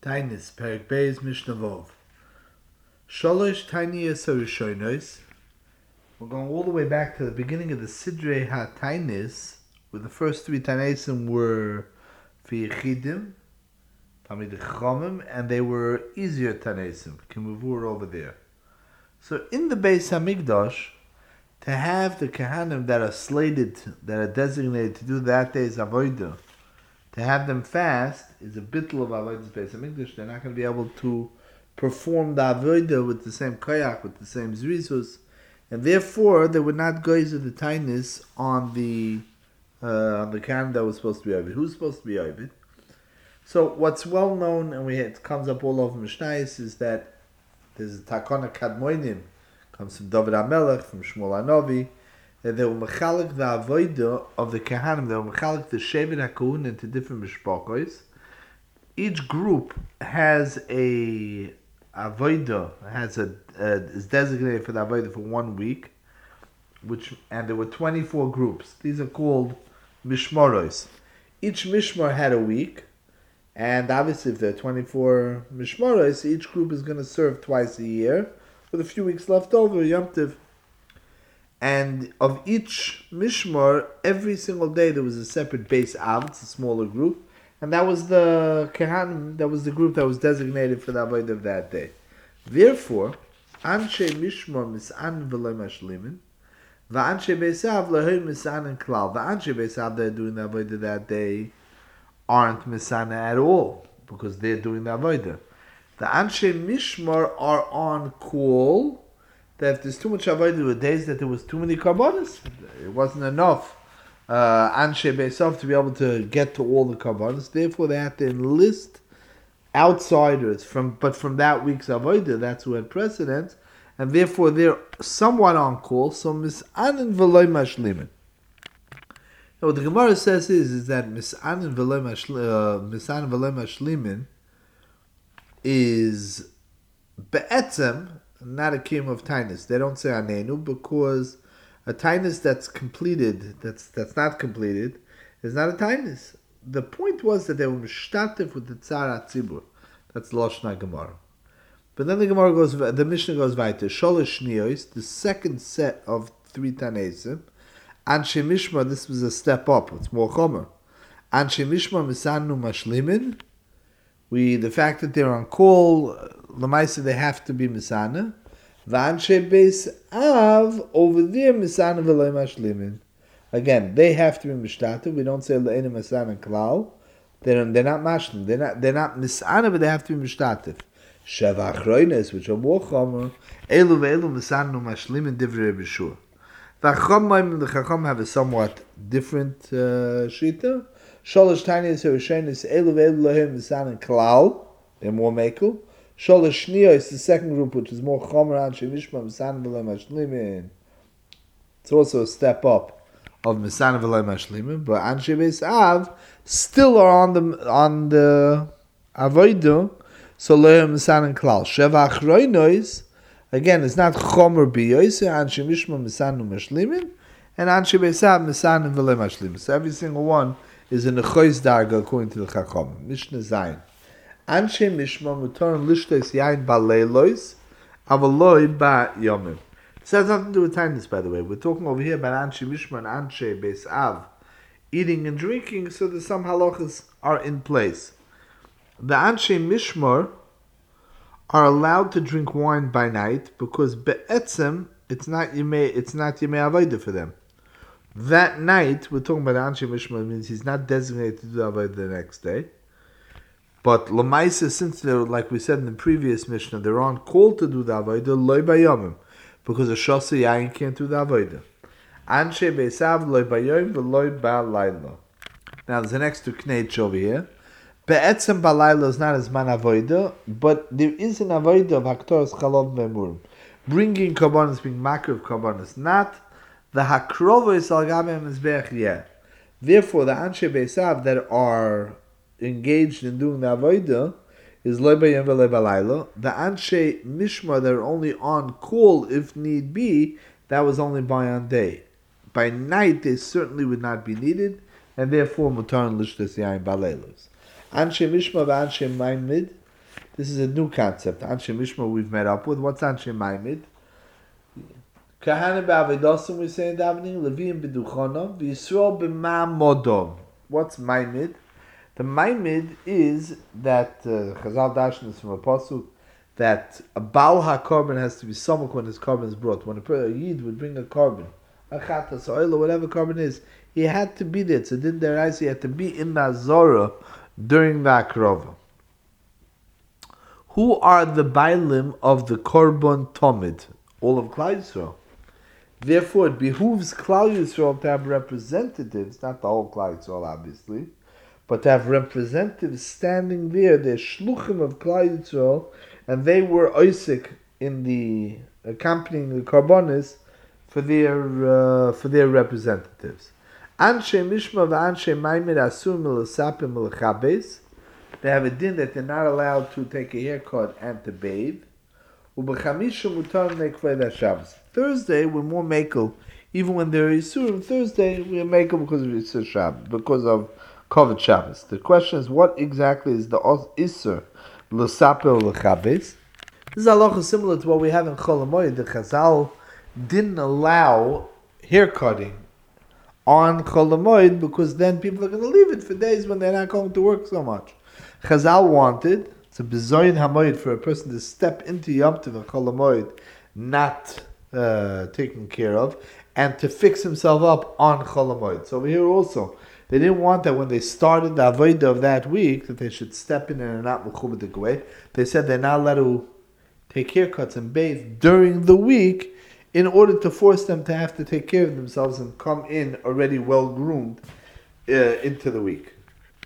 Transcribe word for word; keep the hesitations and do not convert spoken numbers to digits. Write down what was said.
Tainis, Perek Beis, Mishnah Vov. Sholosh Tainiyas Harishonos. We're going all the way back to the beginning of the Sidrei HaTainis, where the first three Tainesim were Fiyichidim, Talmidei Chachamim, and they were easier Tainesim, Kimuvur over there. So in the Beis HaMikdash, to have the Kahanim that are slated, that are designated to do that day's Avodah, to have them fast is a bittul of Avodah Beis HaMikdash. They're not going to be able to perform the Avodah with the same koyach, with the same zrizus, and therefore they would not go to the tainis on the uh, on the Kahanim that was supposed to be Ovid. Who's supposed to be Ovid? So what's well known, and we it comes up all over Mishnayos, is that there's a Takona Kadmoinim, comes from David HaMelech, from Shmuel HaNovi, that they were mechalik the avodah of the Kahanim, they were mechalik the Shevet HaKohen into different mishpachos. Each group has a avodah, has a uh, is designated for the avodah for one week, which and there were twenty-four groups. These are called mishmaros. Each mishmar had a week, and obviously if there are twenty-four mishmaros, each group is going to serve twice a year, with a few weeks left over, Yom Tov. And of each mishmar, every single day there was a separate base av, it's a smaller group, and that was the Kahanim, that was the group that was designated for the avodah of that day. Therefore, anshe mishmar mis'an v'lo mashlimin, v'anshe beis av l'hoi mis'an klal. The anshe beis av that are doing the avodah that day aren't mis'ana at all, because they're doing the avodah. The anshe mishmar are on call, that if there's too much avodah, there were days that there was too many karbanos. It wasn't enough uh, anshe beisav to be able to get to all the karbanos. Therefore, they had to enlist outsiders from, but from that week's avodah, that's who had precedence, and therefore they're somewhat on call. So mis'anin v'loy mashlimin. Now, what the Gemara says is, is that mis'anin v'loy mashlimin is be'etzem, not a kiyum of tainus. They don't say anenu because a tainus that's completed, that's that's not completed, is not a tainus. The point was that they were mishtatif with the tzar atzibur. That's Lashon Gemara. But then the Gemara goes, the Mishnah goes weiter. Sholosh niyos, the second set of three tanesim. Anshe mishmar, this was a step up. It's more chomer. Anshe mishmar misanu mashlimin. We, the fact that they're on call, Lamaisa, they have to be Misana. V'anshe beis av, over there, Misana v'loy mashlimin. Again, they have to be Mishtata. We don't say Le'ena Misana klal. They're, they're not mashlim. They're not, they're not Misana, but they have to be Mishtatif. Sheva achroines, which are more chomer, elu ve'elu Misana mashlimin divrei b'shur. V'achom, the Chacham have a somewhat different uh, shita. Sholosh Tainiyos Harishonos elu ve'elu lohem Misana klal. They're more mekel. Sholosh Shniyos is the second group, which is more chomer anshe mishmar Misana v'lo mashlimin. It's also a step up of Misana v'lo mashlimin, but anshe beis av still are on the on the avodah, so lohem Misana klal. Sheva achroinos, again, it's not chomer biyos, anshe mishmar Misana mashlimin, and anshe beis av Misana v'lo mashlimin. So every single one is in the choiz darga according to the Chacham. Mishnah Zayin. Anshe mishmar mutar lishtos yain baleilos, avaloi ba yomim. This has nothing to do with kindness, by the way. We're talking over here about anshe mishmar and anshe beis av, eating and drinking, so that some halachas are in place. The anshe mishmar are allowed to drink wine by night because be'etzem it's not yemei it's not yemei avodah for them. That night, we're talking about Anshe Mishmar, means he's not designated to do Avodah the next day. But Lamaisa, since they're, like we said in the previous Mishnah, they're on call to do the Avodah, loy bayomim, because a Shasa Yain can't do the Avodah. Anshe Beisav, loy bayom, v'loy ba'layla. Now, there's an extra knetch over here. Be'etzem ba'layla is not as man Avodah, but there is an Avodah of Haktoras Chalov Ve'murim. Bringing Karbanos, being Makar of Karbanos, not the hakrova is al gabe mizbeach yet. Therefore, the anshe beisav that are engaged in doing the avodah is loy bayom v'loy b'layla. The anshe mishmar that are only on call if need be, that was only by on day. By night, they certainly would not be needed, and therefore mutar and lishtas yain b'laylos. Anshe mishmar v'anshe maimid This is a new concept. Anshe Mishma we've met up with. What's Anshe Maimid? Kahana b'avedosim we say in davening. Leviim b'duchonom. V'Yisrael b'ma'amodom. What's Maimid? The Maimid is that uh, Chazal Darshan is from a pasuk that a Baal HaKorban has to be samuk when his korban is brought. When a, a Yid would bring a korban, a chatas, oil, or whatever korban is, he had to be there. So didn't there rise? He had to be in the Azorah during the Akrova. Who are the Bailim of the Korban Tomid? All of Klal Yisrael. Therefore, it behooves Klal Yisrael to have representatives, not the whole Klal Yisrael, obviously, but to have representatives standing there, they're shluchim of Klal Yisrael, and they were Isaac in the accompanying the Karbonis for their uh, for their representatives. Anshe Mishma v'Anshe Maimid asur milasapim milachabes. They have a din that they're not allowed to take a haircut and to bathe. Ubechamisha mutar nekved Shabbos. Thursday we're more makel, even when there is Yisurim. Thursday we're makel because of Yisur Shabbos, because of Kovet Shabbos. The question is, what exactly is the Isur l'saper l'chabes? This is halacha similar to what we have in Chol HaMoed. The Chazal didn't allow haircutting on Chol HaMoed because then people are going to leave it for days when they're not going to work so much. Chazal wanted, it's a bezoyin hamoed for a person to step into Yom Tov and Chol HaMoed not uh, taken care of, and to fix himself up on Chol HaMoed. So over here also, they didn't want that when they started the avodah of that week, that they should step in and not mechubadik way. They said they're not allowed to take haircuts and bathe during the week in order to force them to have to take care of themselves and come in already well groomed uh, into the week.